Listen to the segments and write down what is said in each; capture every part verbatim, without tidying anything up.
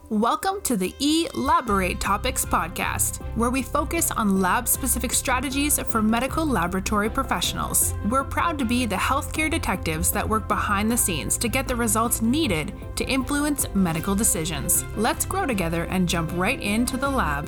Welcome to the Elaborate Topics podcast, where we focus on lab-specific strategies for medical laboratory professionals. We're proud to be the healthcare detectives that work behind the scenes to get the results needed to influence medical decisions. Let's grow together and jump right into the lab.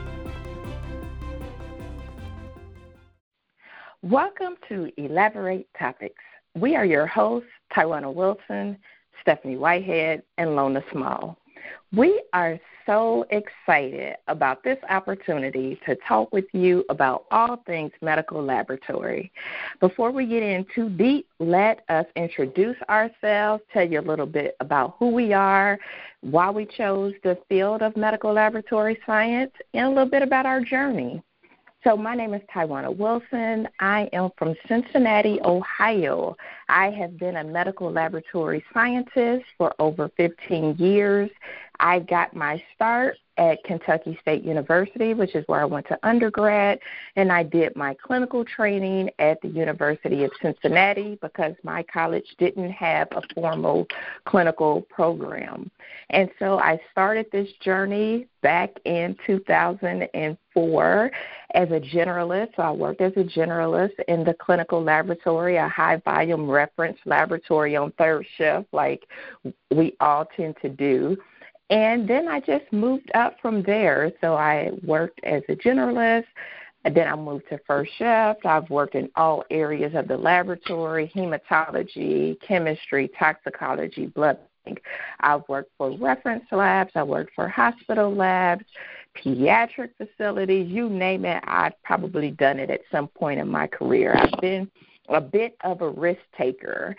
Welcome to Elaborate Topics. We are your hosts, Tywana Wilson, Stephanie Whitehead, and Lona Small. We are so excited about this opportunity to talk with you about all things medical laboratory. Before we get in too deep, let us introduce ourselves, tell you a little bit about who we are, why we chose the field of medical laboratory science, and a little bit about our journey. So my name is Tywana Wilson. I am from Cincinnati, Ohio. I have been a medical laboratory scientist for over fifteen years. I got my start at Kentucky State University, which is where I went to undergrad, and I did my clinical training at the University of Cincinnati because my college didn't have a formal clinical program. And so I started this journey back in two thousand four as a generalist. So I worked as a generalist in the clinical laboratory, a high-volume reference laboratory on third shift like we all tend to do. And then I just moved up from there. So I worked as a generalist. And then I moved to first shift. I've worked in all areas of the laboratory, hematology, chemistry, toxicology, blood bank. I've worked for reference labs. I worked for hospital labs, pediatric facilities, you name it. I've probably done it at some point in my career. I've been a bit of a risk taker.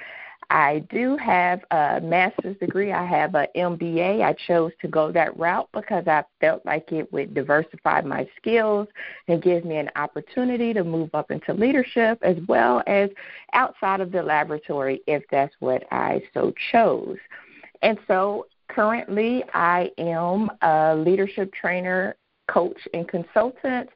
I do have a master's degree. I have an M B A. I chose to go that route because I felt like it would diversify my skills and give me an opportunity to move up into leadership as well as outside of the laboratory if that's what I so chose. And so currently I am a leadership trainer, coach, and consultant.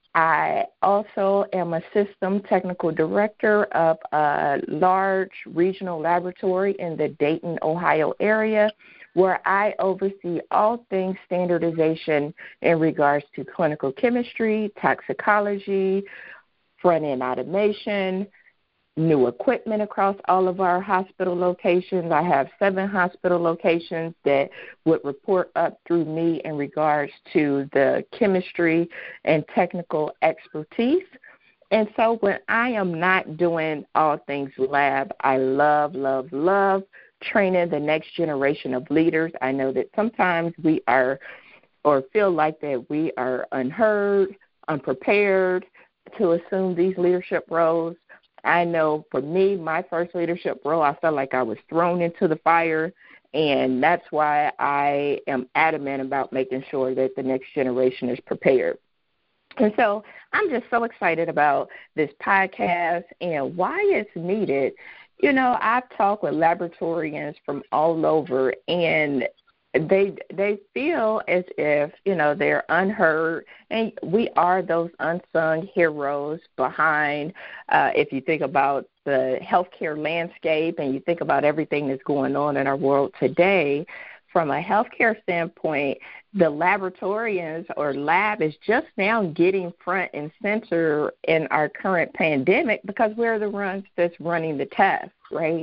I also am a system technical director of a large regional laboratory in the Dayton, Ohio area, where I oversee all things standardization in regards to clinical chemistry, toxicology, front-end automation, new equipment across all of our hospital locations. I have seven hospital locations that would report up through me in regards to the chemistry and technical expertise. And so when I am not doing all things lab, I love, love, love training the next generation of leaders. I know that sometimes we are or feel like that we are unheard, unprepared to assume these leadership roles. I know for me, my first leadership role, I felt like I was thrown into the fire, and that's why I am adamant about making sure that the next generation is prepared. And so I'm just so excited about this podcast and why it's needed. You know, I've talked with laboratorians from all over, and They they feel as if, you know, they're unheard, and we are those unsung heroes behind, uh, if you think about the healthcare landscape and you think about everything that's going on in our world today. From a healthcare standpoint, the laboratorians or lab is just now getting front and center in our current pandemic because we're the ones that's running the test, right?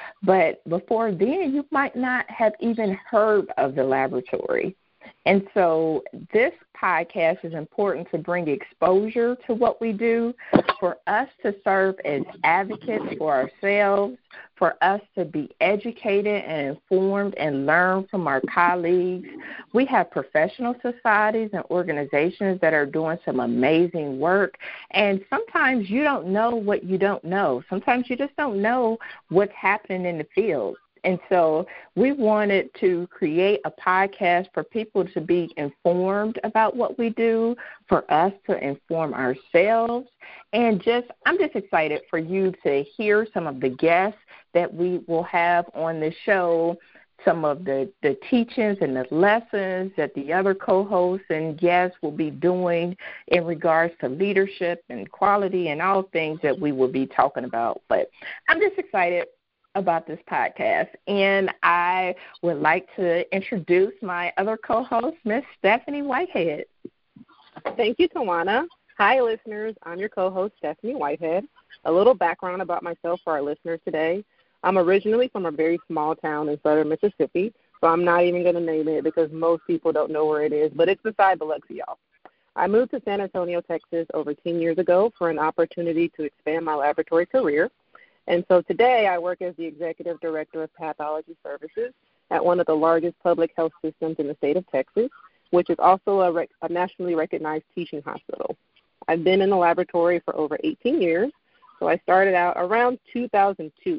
But before then, you might not have even heard of the laboratory. And so this podcast is important to bring exposure to what we do, for us to serve as advocates for ourselves, for us to be educated and informed and learn from our colleagues. We have professional societies and organizations that are doing some amazing work, and sometimes you don't know what you don't know. Sometimes you just don't know what's happening in the field. And so we wanted to create a podcast for people to be informed about what we do, for us to inform ourselves, and just I'm just excited for you to hear some of the guests that we will have on the show, some of the, the teachings and the lessons that the other co-hosts and guests will be doing in regards to leadership and quality and all things that we will be talking about. But I'm just excited about this podcast. And I would like to introduce my other co-host, Miss Stephanie Whitehead. Thank you, Tawana. Hi, listeners. I'm your co-host, Stephanie Whitehead. A little background about myself for our listeners today. I'm originally from a very small town in southern Mississippi, so I'm not even going to name it because most people don't know where it is, but it's beside Biloxi, y'all. I moved to San Antonio, Texas over ten years ago for an opportunity to expand my laboratory career. And so today I work as the Executive Director of Pathology Services at one of the largest public health systems in the state of Texas, which is also a, rec- a nationally recognized teaching hospital. I've been in the laboratory for over eighteen years, so I started out around two thousand two.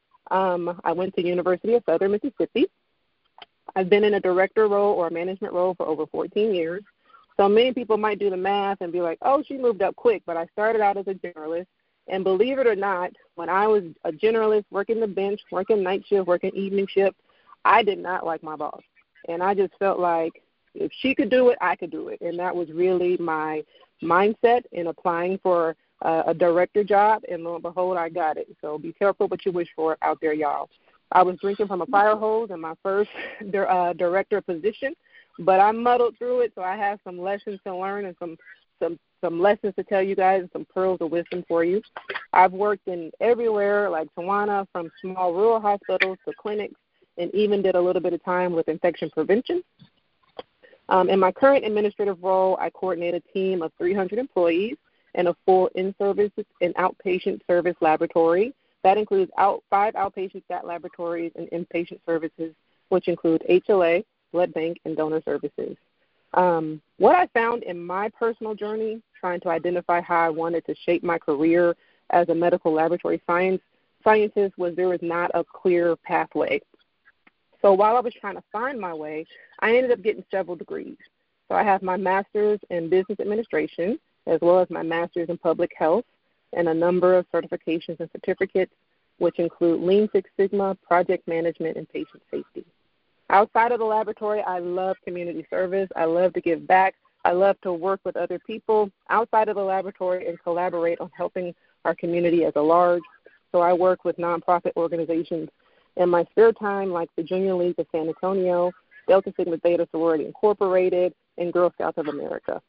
Um, I went to University of Southern Mississippi. I've been in a director role or a management role for over fourteen years. So many people might do the math and be like, oh, she moved up quick, but I started out as a generalist. And believe it or not, when I was a generalist, working the bench, working night shift, working evening shift, I did not like my boss. And I just felt like if she could do it, I could do it. And that was really my mindset in applying for uh, a director job. And lo and behold, I got it. So be careful what you wish for out there, y'all. I was drinking from a fire hose in my first uh, director position, but I muddled through it. So I have some lessons to learn and some some some lessons to tell you guys and some pearls of wisdom for you. I've worked in everywhere, like Tawana, from small rural hospitals to clinics, and even did a little bit of time with infection prevention. Um, in my current administrative role, I coordinate a team of three hundred employees and a full in-service and outpatient service laboratory. That includes out, five outpatient stat laboratories and inpatient services, which include H L A, blood bank, and donor services. Um, what I found in my personal journey, trying to identify how I wanted to shape my career as a medical laboratory science scientist, was there was not a clear pathway. So while I was trying to find my way, I ended up getting several degrees. So I have my master's in business administration, as well as my master's in public health, and a number of certifications and certificates, which include Lean Six Sigma, project management, and patient safety. Outside of the laboratory, I love community service. I love to give back. I love to work with other people outside of the laboratory and collaborate on helping our community as a large. So I work with nonprofit organizations in my spare time, like the Junior League of San Antonio, Delta Sigma Theta Sorority Incorporated, and Girl Scouts of America.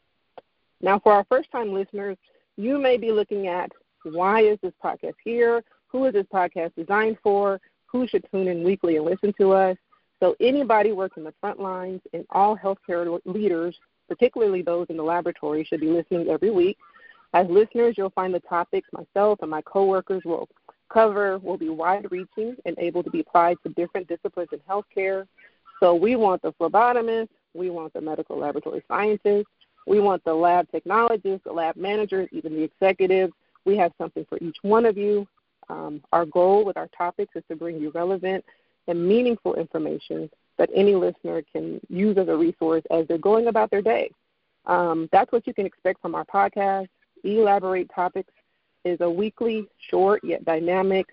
Now, for our first-time listeners, you may be looking at, why is this podcast here? Who is this podcast designed for? Who should tune in weekly and listen to us? So anybody working the front lines and all healthcare leaders, particularly those in the laboratory, should be listening every week. As listeners, you'll find the topics myself and my coworkers will cover will be wide-reaching and able to be applied to different disciplines in healthcare. So we want the phlebotomist, we want the medical laboratory scientists, we want the lab technologists, the lab managers, even the executives. We have something for each one of you. Um, our goal with our topics is to bring you relevant and meaningful information that any listener can use as a resource as they're going about their day. Um, that's what you can expect from our podcast. Elaborate Topics is a weekly, short yet dynamic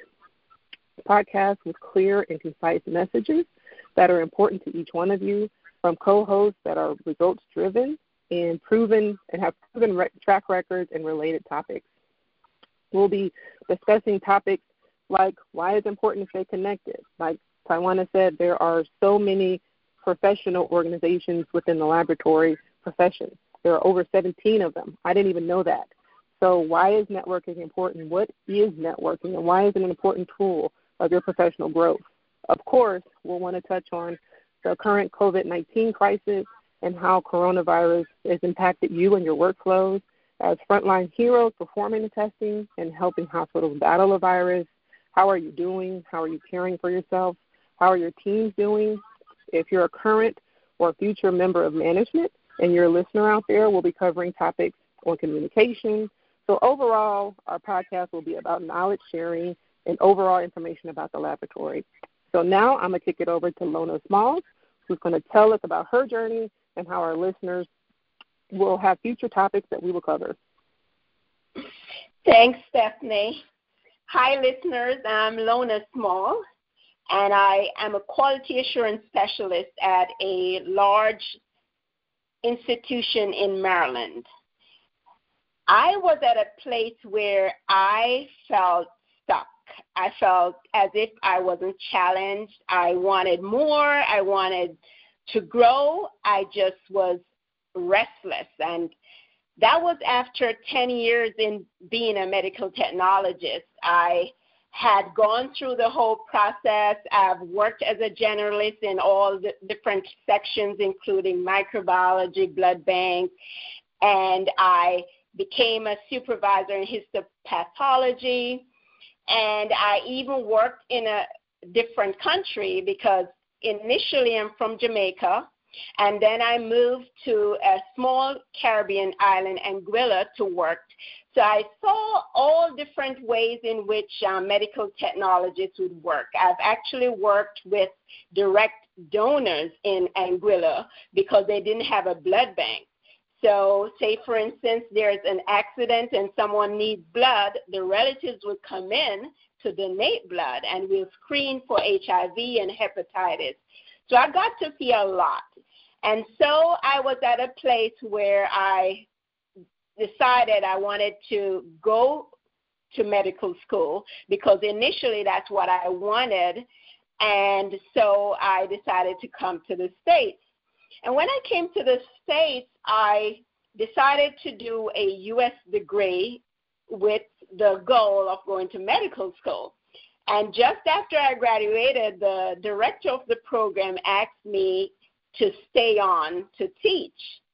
podcast with clear and concise messages that are important to each one of you, from co-hosts that are results-driven and proven and have proven re- track records and related topics. We'll be discussing topics like why it's important to stay connected. Like Tawana said, there are so many professional organizations within the laboratory profession. There are over seventeen of them. I didn't even know that. So why is networking important? What is networking, and why is it an important tool of your professional growth? Of course, we'll want to touch on the current COVID nineteen crisis and how coronavirus has impacted you and your workflows as frontline heroes performing the testing and helping hospitals battle the virus. How are you doing? How are you caring for yourself? How are your teams doing? If you're a current or future member of management and you're a listener out there, we'll be covering topics on communication. So overall, our podcast will be about knowledge sharing and overall information about the laboratory. So now I'm going to kick it over to Lona Smalls, who's going to tell us about her journey and how our listeners will have future topics that we will cover. Thanks, Stephanie. Hi, listeners. I'm Lona Small, and I am a quality assurance specialist at a large institution in Maryland. I was at a place where I felt stuck. I felt as if I wasn't challenged. I wanted more. I wanted to grow. I just was restless. And that was after ten years in being a medical technologist. I had gone through the whole process. I've worked as a generalist in all the different sections, including microbiology, blood bank, and I became a supervisor in histopathology. And I even worked in a different country because initially I'm from Jamaica, and then I moved to a small Caribbean island, Anguilla, to work. So I saw all different ways in which uh, medical technologists would work. I've actually worked with direct donors in Anguilla because they didn't have a blood bank. So say, for instance, there's an accident and someone needs blood, the relatives would come in to donate blood, and we'll screen for H I V and hepatitis. So I got to see a lot. And so I was at a place where I decided I wanted to go to medical school because initially that's what I wanted. And so I decided to come to the States. And when I came to the States, I decided to do a U S degree with the goal of going to medical school. And just after I graduated, the director of the program asked me to stay on to teach.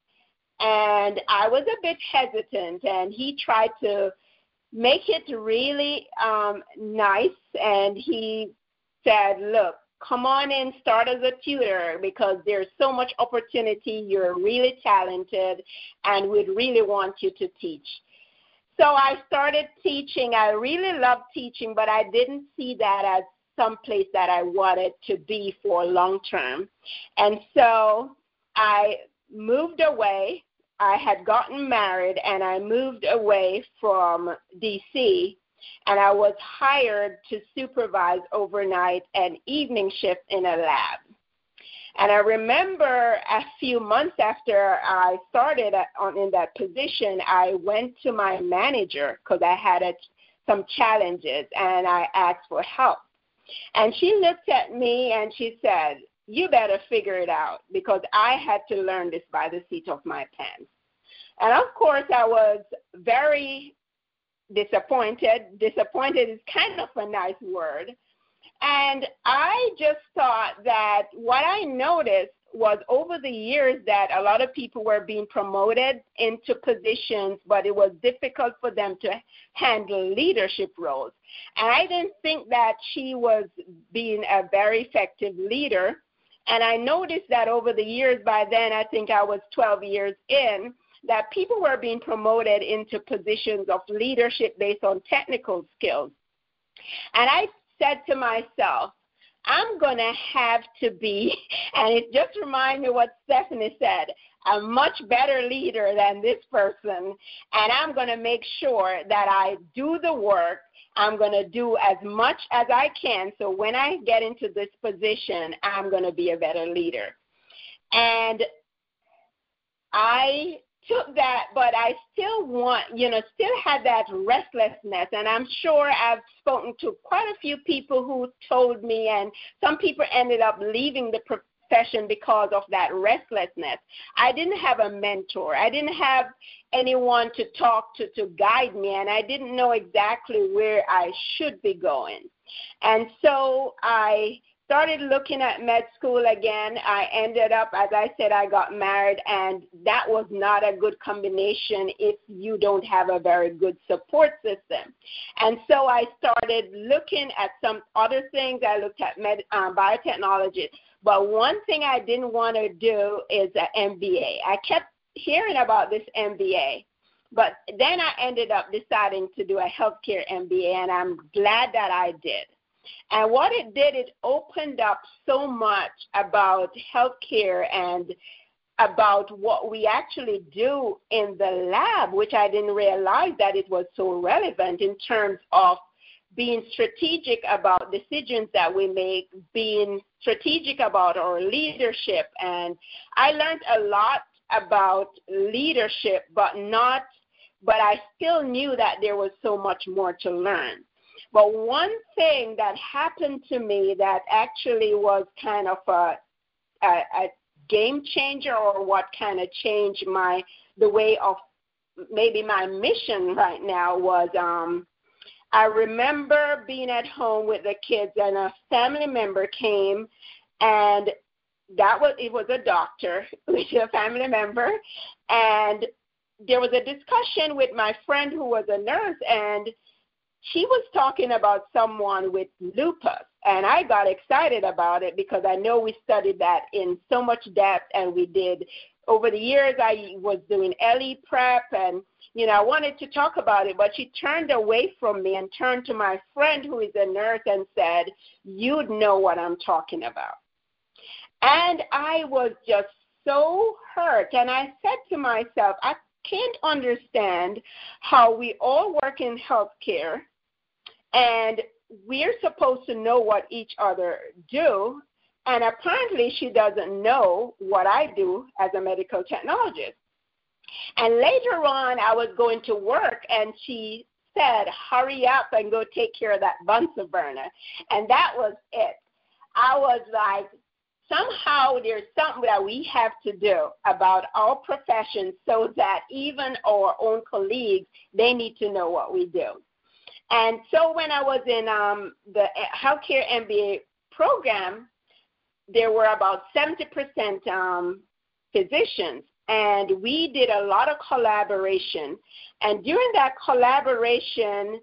And I was a bit hesitant, and he tried to make it really um, nice. And he said, look, come on in, start as a tutor because there's so much opportunity. You're really talented, and we'd really want you to teach. So I started teaching. I really loved teaching, but I didn't see that as some place that I wanted to be for long term. And so I moved away. I had gotten married, and I moved away from D C, and I was hired to supervise overnight and evening shift in a lab. And I remember a few months after I started on, in that position, I went to my manager because I had a, some challenges, and I asked for help. And she looked at me and she said, you better figure it out because I had to learn this by the seat of my pants. And of course, I was very disappointed. Disappointed is kind of a nice word. And I just thought that what I noticed was over the years that a lot of people were being promoted into positions, but it was difficult for them to handle leadership roles. And I didn't think that she was being a very effective leader. And I noticed that over the years, by then I think I was twelve years in, that people were being promoted into positions of leadership based on technical skills. And I said to myself, I'm going to have to be, and it just reminded me what Stephanie said, a much better leader than this person, and I'm going to make sure that I do the work. I'm going to do as much as I can, so when I get into this position, I'm going to be a better leader. And I took that, but I still want, you know, still had that restlessness. And I'm sure I've spoken to quite a few people who told me, and some people ended up leaving the profession because of that restlessness. I didn't have a mentor. I didn't have anyone to talk to to guide me, and I didn't know exactly where I should be going. And so I started looking at med school again. I ended up, as I said, I got married, and that was not a good combination if you don't have a very good support system. And so I started looking at some other things. I looked at med, um, biotechnology. But one thing I didn't want to do is an M B A. I kept hearing about this M B A. But then I ended up deciding to do a healthcare M B A, and I'm glad that I did. And what it did, it opened up so much about healthcare and about what we actually do in the lab, which I didn't realize that it was so relevant in terms of being strategic about decisions that we make, being strategic about our leadership. And I learned a lot about leadership, but not, but I still knew that there was so much more to learn. But one thing that happened to me that actually was kind of a, a, a game changer, or what kind of changed my the way of maybe my mission right now, was um, I remember being at home with the kids, and a family member came, and that was it was a doctor, which is a family member, and there was a discussion with my friend who was a nurse, and she was talking about someone with lupus, and I got excited about it because I know we studied that in so much depth, and we did over the years. I was doing L E prep, and you know I wanted to talk about it, but she turned away from me and turned to my friend who is a nurse and said, "You'd know what I'm talking about." And I was just so hurt, and I said to myself, I can't understand how we all work in healthcare and we're supposed to know what each other do, and apparently she doesn't know what I do as a medical technologist. And later on, I was going to work, and she said, "Hurry up and go take care of that Bunsen burner." And that was it. I was like, somehow there's something that we have to do about our profession so that even our own colleagues, they need to know what we do. And so when I was in um, the healthcare M B A program, there were about seventy percent um, physicians, and we did a lot of collaboration. And during that collaboration,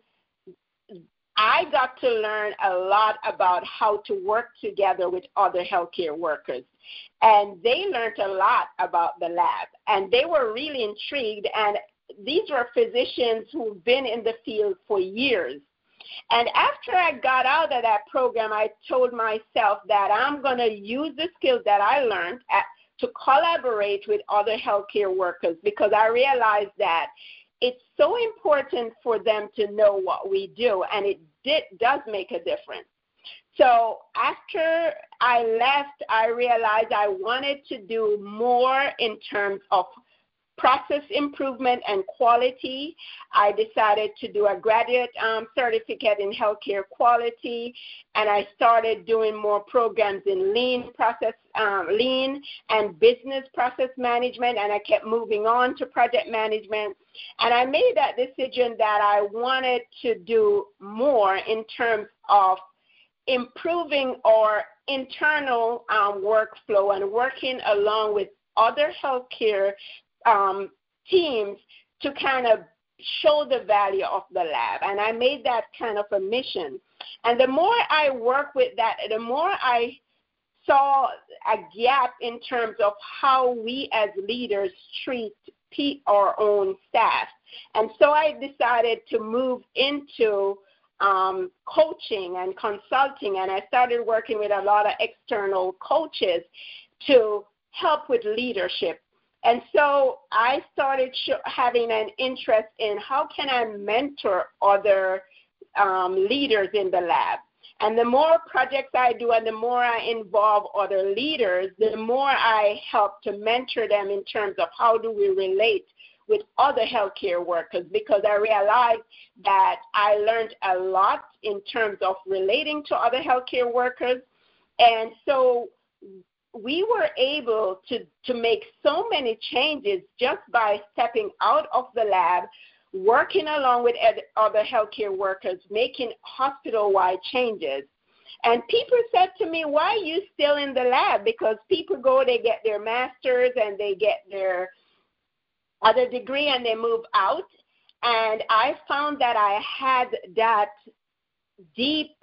I got to learn a lot about how to work together with other healthcare workers. And they learned a lot about the lab, and they were really intrigued. And these were physicians who've been in the field for years. And after I got out of that program, I told myself that I'm going to use the skills that I learned at, to collaborate with other healthcare workers, because I realized that it's so important for them to know what we do, and it did, does make a difference. So after I left, I realized I wanted to do more in terms of process improvement and quality. I decided to do a graduate um, certificate in healthcare quality, and I started doing more programs in lean process, um, lean and business process management, and I kept moving on to project management. And I made that decision that I wanted to do more in terms of improving our internal um, workflow and working along with other healthcare Um, teams to kind of show the value of the lab. And I made that kind of a mission. And the more I worked with that, the more I saw a gap in terms of how we as leaders treat our own staff. And so I decided to move into um, coaching and consulting, and I started working with a lot of external coaches to help with leadership. And so I started sh- having an interest in how can I mentor other um, leaders in the lab. And the more projects I do and the more I involve other leaders, the more I help to mentor them in terms of how do we relate with other healthcare workers, because I realized that I learned a lot in terms of relating to other healthcare workers. And so we were able to, to make so many changes just by stepping out of the lab, working along with ed- other healthcare workers, making hospital-wide changes. And people said to me, "Why are you still in the lab?" Because people go, they get their master's and they get their other degree and they move out. And I found that I had that deep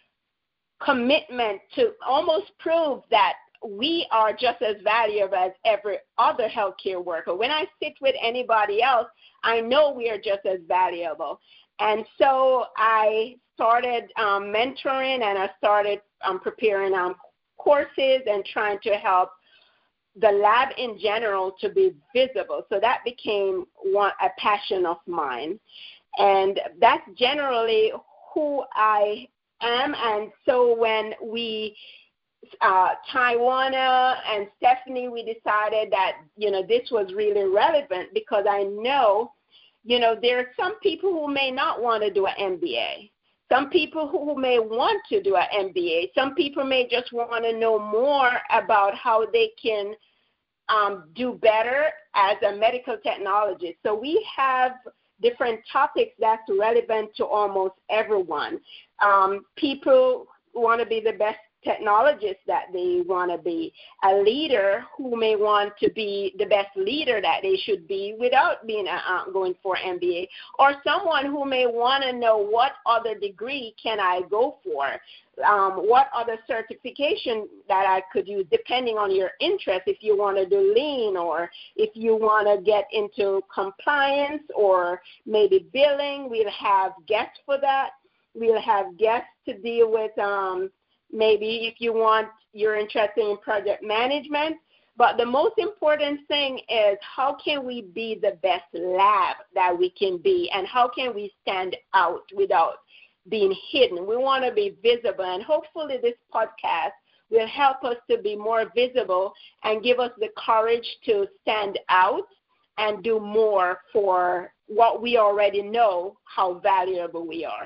commitment to almost prove that we are just as valuable as every other healthcare worker. When I sit with anybody else, I know we are just as valuable. And so I started um, mentoring, and I started um, preparing um, courses and trying to help the lab in general to be visible. So that became one, a passion of mine. And that's generally who I am. And so when we Uh, Tawana and Stephanie, we decided that, you know, this was really relevant, because I know, you know, there are some people who may not want to do an M B A. Some people who may want to do an M B A. Some people may just want to know more about how they can um, do better as a medical technologist. So we have different topics that's relevant to almost everyone. Um, people want to be the best technologists that they want to be, a leader who may want to be the best leader that they should be without being a, uh, going for M B A, or someone who may want to know what other degree can I go for, um, what other certification that I could use depending on your interest, if you want to do lean or if you want to get into compliance or maybe billing. We'll have guests for that. We'll have guests to deal with um, maybe if you want, you're interested in project management. But the most important thing is how can we be the best lab that we can be, and how can we stand out without being hidden. We want to be visible, and hopefully this podcast will help us to be more visible and give us the courage to stand out and do more for what we already know how valuable we are.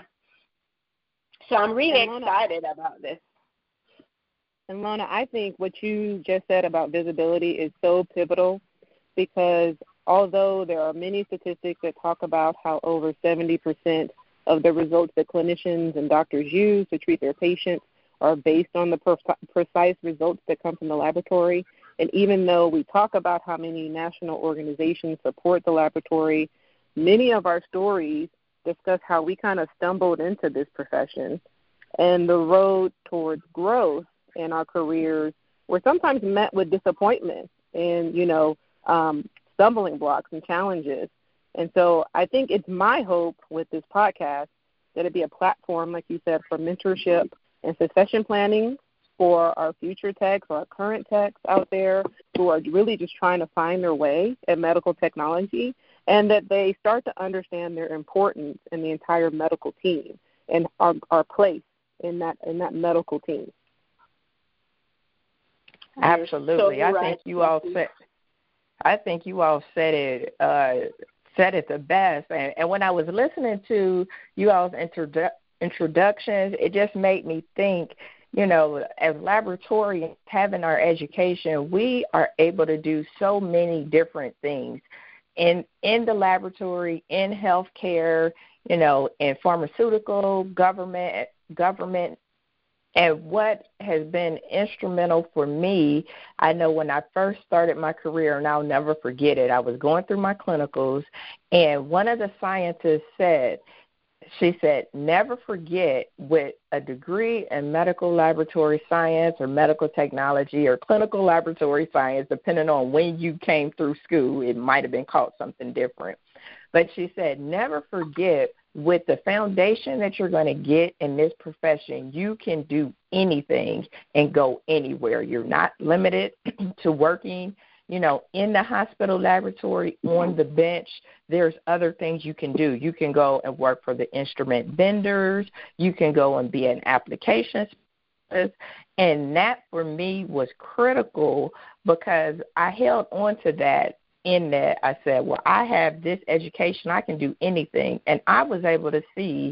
So I'm really and Lona, excited about this. And Lona, I think what you just said about visibility is so pivotal, because although there are many statistics that talk about how over seventy percent of the results that clinicians and doctors use to treat their patients are based on the per- precise results that come from the laboratory, and even though we talk about how many national organizations support the laboratory, many of our stories discuss how we kind of stumbled into this profession, and the road towards growth in our careers were sometimes met with disappointment and, you know, um, stumbling blocks and challenges. And so I think it's my hope with this podcast that it be a platform, like you said, for mentorship and succession planning for our future techs or our current techs out there who are really just trying to find their way at medical technology, and that they start to understand their importance in the entire medical team and our, our place in that in that medical team. Absolutely. So I right. think you all said I think you all said it uh, said it the best. And, and when I was listening to you all's introdu- introductions, it just made me think, you know, as laboratorians having our education, we are able to do so many different things in in the laboratory, in healthcare, you know, in pharmaceutical, government, government. And what has been instrumental for me, I know when I first started my career, and I'll never forget it, I was going through my clinicals, and one of the scientists said, she said, never forget with a degree in medical laboratory science or medical technology or clinical laboratory science, depending on when you came through school, it might have been called something different. But she said, never forget, with the foundation that you're going to get in this profession, you can do anything and go anywhere. You're not limited to working, you know, in the hospital laboratory, on the bench. There's other things you can do. You can go and work for the instrument vendors. You can go and be an application specialist. And that, for me, was critical because I held on to that. In that, I said, well, I have this education. I can do anything. And I was able to see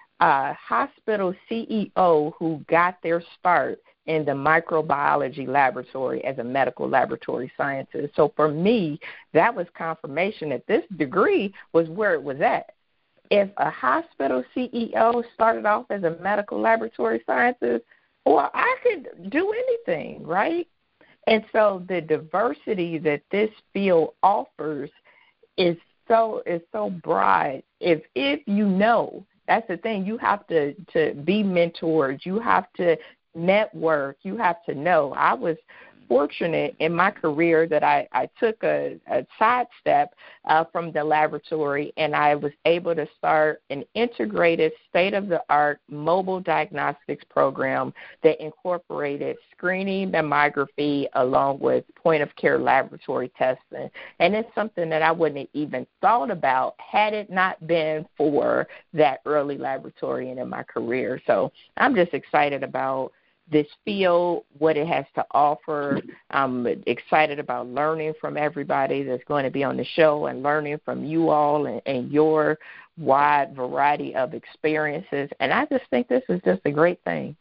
a hospital C E O who got their start in the microbiology laboratory as a medical laboratory scientist. So for me, that was confirmation that this degree was where it was at. If a hospital C E O started off as a medical laboratory scientist, well, I could do anything, right? And so the diversity that this field offers is so is so broad. If if you know, that's the thing, you have to, to be mentored. You have to network. You have to know. I was fortunate in my career that I, I took a, a sidestep uh, from the laboratory, and I was able to start an integrated state-of-the-art mobile diagnostics program that incorporated screening, mammography, along with point-of-care laboratory testing. And it's something that I wouldn't have even thought about had it not been for that early laboratory and in my career. So I'm just excited about this field, what it has to offer. I'm excited about learning from everybody that's going to be on the show and learning from you all and, and your wide variety of experiences. And I just think this is just a great thing.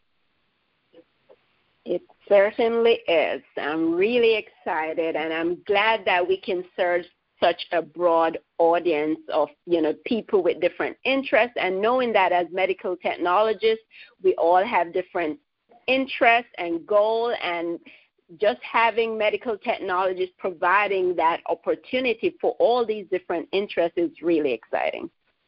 It certainly is. I'm really excited, and I'm glad that we can serve such a broad audience of, you know, people with different interests, and knowing that as medical technologists, we all have different interests and goals, and just having medical technologists providing that opportunity for all these different interests is really exciting.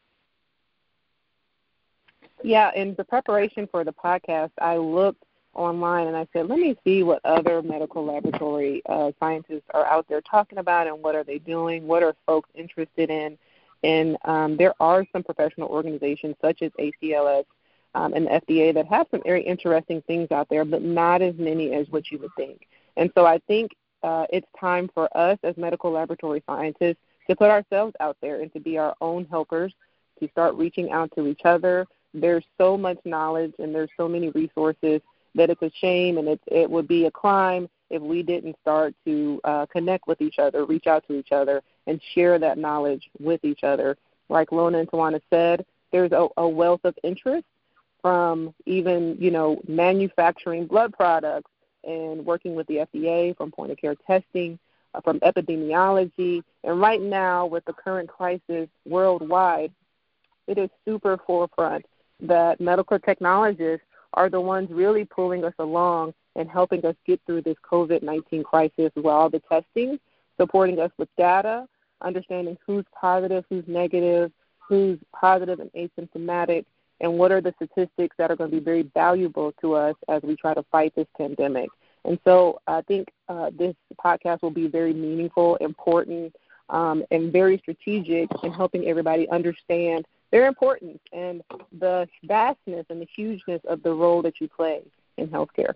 Yeah, in the preparation for the podcast, I looked online and I said, let me see what other medical laboratory uh, scientists are out there talking about and what are they doing, what are folks interested in. And um, there are some professional organizations such as A C L S um, and the F D A that have some very interesting things out there, but not as many as what you would think. And so I think uh, it's time for us as medical laboratory scientists to put ourselves out there and to be our own helpers, to start reaching out to each other. There's so much knowledge and there's so many resources that it's a shame and it, it would be a crime if we didn't start to uh, connect with each other, reach out to each other, and share that knowledge with each other. Like Lona and Tawana said, there's a, a wealth of interest from even, you know, manufacturing blood products and working with the F D A, from point-of-care testing, uh, from epidemiology. And right now, with the current crisis worldwide, it is super forefront that medical technologists are the ones really pulling us along and helping us get through this COVID nineteen crisis with all the testing, supporting us with data, understanding who's positive, who's negative, who's positive and asymptomatic, and what are the statistics that are going to be very valuable to us as we try to fight this pandemic. And so I think uh, this podcast will be very meaningful, important, um, and very strategic in helping everybody understand their importance and the vastness and the hugeness of the role that you play in healthcare.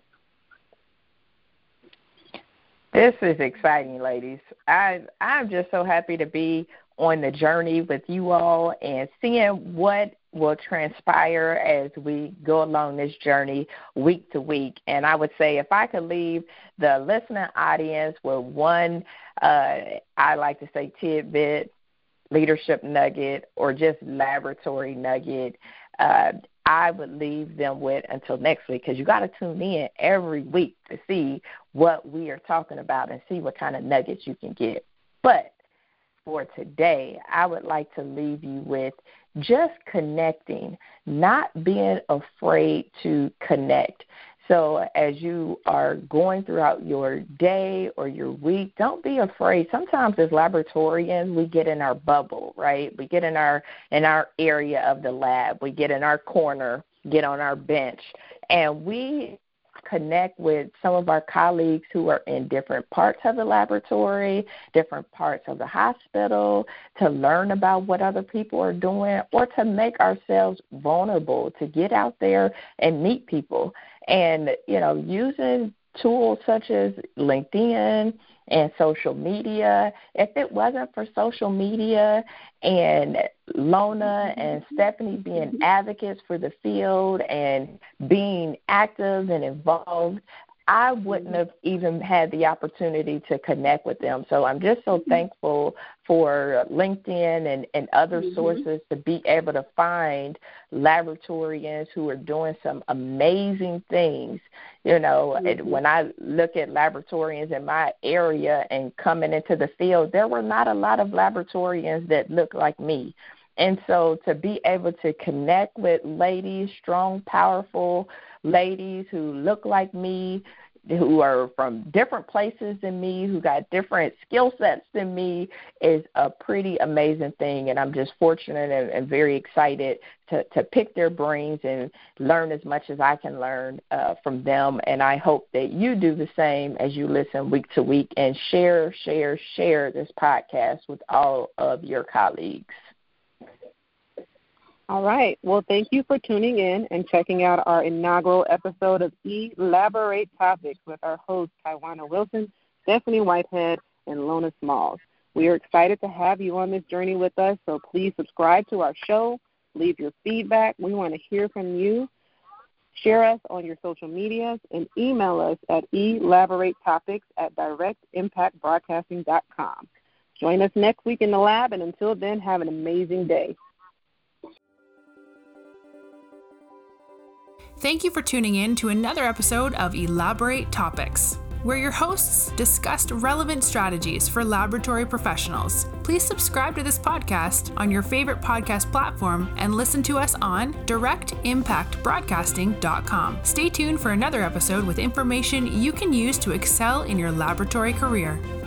This is exciting, ladies. I, I'm just so happy to be on the journey with you all and seeing what will transpire as we go along this journey week to week. And I would say if I could leave the listening audience with one, uh, I like to say tidbit, leadership nugget, or just laboratory nugget, uh, I would leave them with until next week, because you got to tune in every week to see what we are talking about and see what kind of nuggets you can get. But for today, I would like to leave you with just connecting, not being afraid to connect. So as you are going throughout your day or your week, don't be afraid. Sometimes as laboratorians, we get in our bubble, right? We get in our in our area of the lab. We get in our corner, get on our bench, and we connect with some of our colleagues who are in different parts of the laboratory, different parts of the hospital, to learn about what other people are doing, or to make ourselves vulnerable, to get out there and meet people. And, you know, using tools such as LinkedIn and social media. If it wasn't for social media and Lona and Stephanie being advocates for the field and being active and involved, I wouldn't have even had the opportunity to connect with them. So I'm just so thankful for LinkedIn and, and other mm-hmm. sources to be able to find laboratorians who are doing some amazing things. You know, mm-hmm. when I look at laboratorians in my area and coming into the field, there were not a lot of laboratorians that look like me. And so to be able to connect with ladies, strong, powerful ladies who look like me, who are from different places than me, who got different skill sets than me, is a pretty amazing thing. And I'm just fortunate and, and very excited to, to pick their brains and learn as much as I can learn uh, from them. And I hope that you do the same as you listen week to week and share, share, share this podcast with all of your colleagues. All right. Well, thank you for tuning in and checking out our inaugural episode of Elaborate Topics with our hosts, Tawana Wilson, Stephanie Whitehead, and Lona Smalls. We are excited to have you on this journey with us, so please subscribe to our show, leave your feedback. We want to hear from you. Share us on your social medias and email us at elaboratetopics at direct impact broadcasting dot com. Join us next week in the lab, and until then, have an amazing day. Thank you for tuning in to another episode of Elaborate Topics, where your hosts discussed relevant strategies for laboratory professionals. Please subscribe to this podcast on your favorite podcast platform and listen to us on direct impact broadcasting dot com. Stay tuned for another episode with information you can use to excel in your laboratory career.